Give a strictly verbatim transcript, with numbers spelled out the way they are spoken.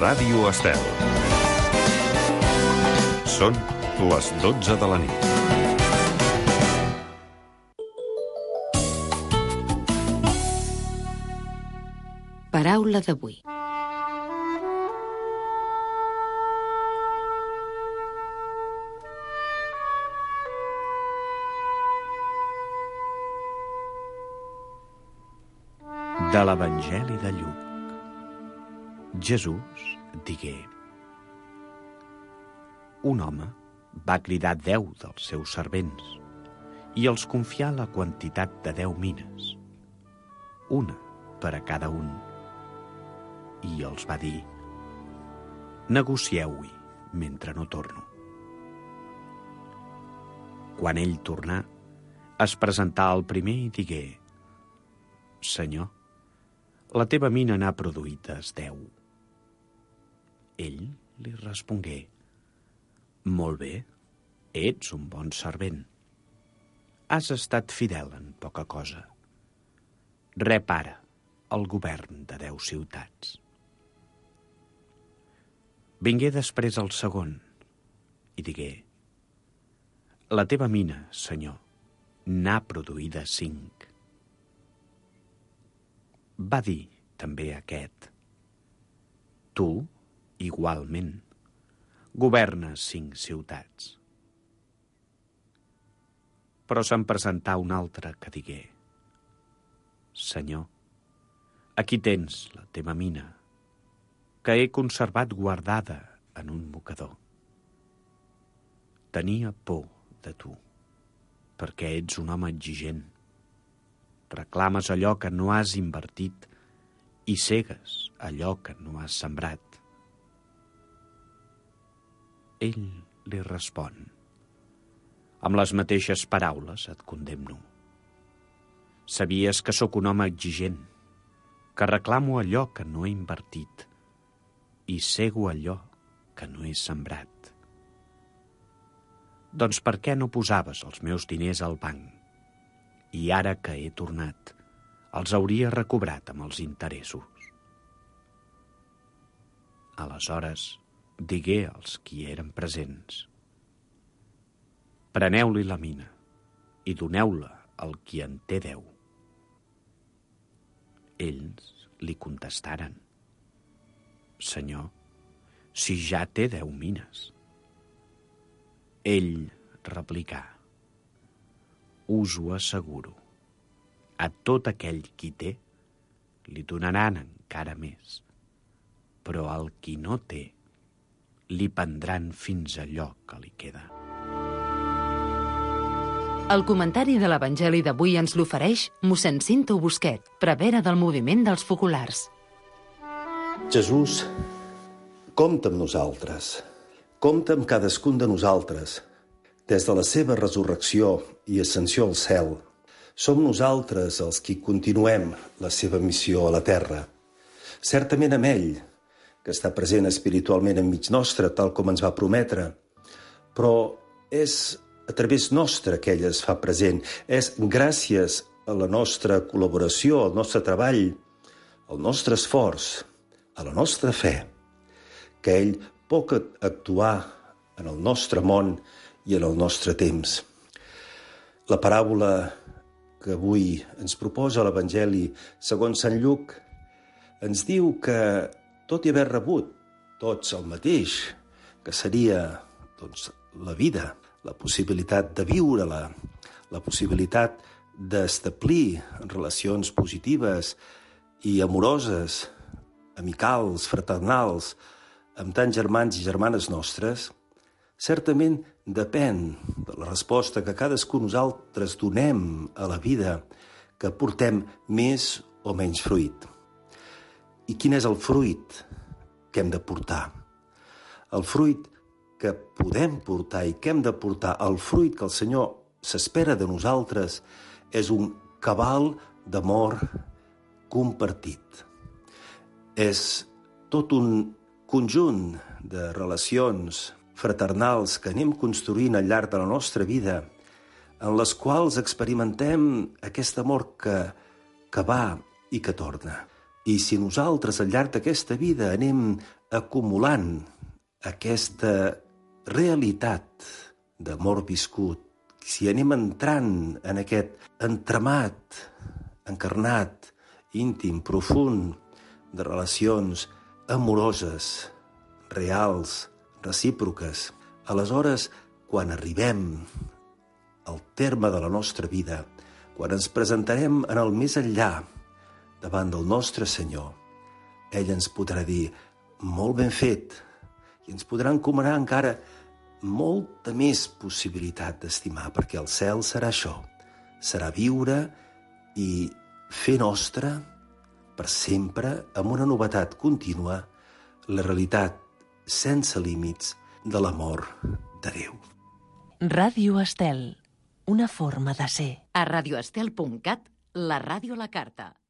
Ràdio Estel. Són les dotze de la nit. Paraula d'avui. De l'Evangeli de Lluc. Jesús digué: un home va cridar deu dels seus servents i els confià la quantitat de deu mines, una per a cada un, i els va dir: negocieu-hi mentre no torno. Quan ell tornà, es presentà al primer i digué: Senyor, la teva mina n'ha produïdes deu. Ell li respongué: molt bé, ets un bon servent. Has estat fidel en poca cosa. Rep ara el govern de deu ciutats. Vingué després el segon i digué: la teva mina, senyor, n'ha produïda cinc. Va dir també aquest: tu, igualment, governes cinc ciutats. Però se'n presentà un altre que digué: Senyor, aquí tens la teva mina, que he conservat guardada en un mocador. Tenia por de tu, perquè ets un home exigent. Reclames allò que no has invertit i cegues allò que no has sembrat. Ell li respon: amb les mateixes paraules et condemno. Sabies que sóc un home exigent, que reclamo allò que no he invertit i cego allò que no he sembrat. Doncs per què no posaves els meus diners al banc? I ara que he tornat, els hauria recobrat amb els interessos. Aleshores digué als qui eren presents: preneu-li la mina i doneu-la al qui en té deu. Ells li contestaren: Senyor, si ja té deu mines. Ell replicà: us ho asseguro, a tot aquell qui té li donaran encara més, però al qui no té li prendran fins allò que li queda. El comentari de l'Evangeli d'avui ens l'ofereix mossèn Cinto Busquet, prevere del moviment dels focolars. Jesús, compta amb nosaltres, compta amb cadascun de nosaltres. Des de la seva resurrecció i ascensió al cel, som nosaltres els qui continuem la seva missió a la terra. Certament amb ell, que està present espiritualment enmig nostre, tal com ens va prometre, però és a través nostre que ell es fa present. És gràcies a la nostra col·laboració, al nostre treball, al nostre esforç, a la nostra fe, que ell pot actuar en el nostre món i en el nostre temps. La paràbola que avui ens proposa l'Evangeli segons Sant Lluc ens diu que, tot i haver rebut tots el mateix, que seria doncs, la vida, la possibilitat de viure-la, la possibilitat d'establir relacions positives i amoroses, amicals, fraternals, amb tants germans i germanes nostres, certament depèn de la resposta que cadascú nosaltres donem a la vida, que portem més o menys fruit. I quin és el fruit que hem de portar? El fruit que podem portar i que hem de portar, el fruit que el Senyor s'espera de nosaltres, és un cabal d'amor compartit. És tot un conjunt de relacions fraternals que anem construint al llarg de la nostra vida, en les quals experimentem aquest amor que, que va i que torna. I si nosaltres al llarg d'aquesta vida anem acumulant aquesta realitat d'amor viscut, si anem entrant en aquest entramat, encarnat, íntim, profund, de relacions amoroses, reals, recíproques, aleshores, quan arribem al terme de la nostra vida, quan ens presentarem en el més enllà, davant del nostre Senyor, ell ens podrà dir, molt ben fet, i ens podrà encomanar encara molta més possibilitat d'estimar, perquè el cel serà això, serà viure i fer nostra per sempre, amb una novetat contínua, la realitat sense límits de l'amor de Déu. Ràdio Estel, una forma de ser. A radioestel punt cat, la ràdio a la carta.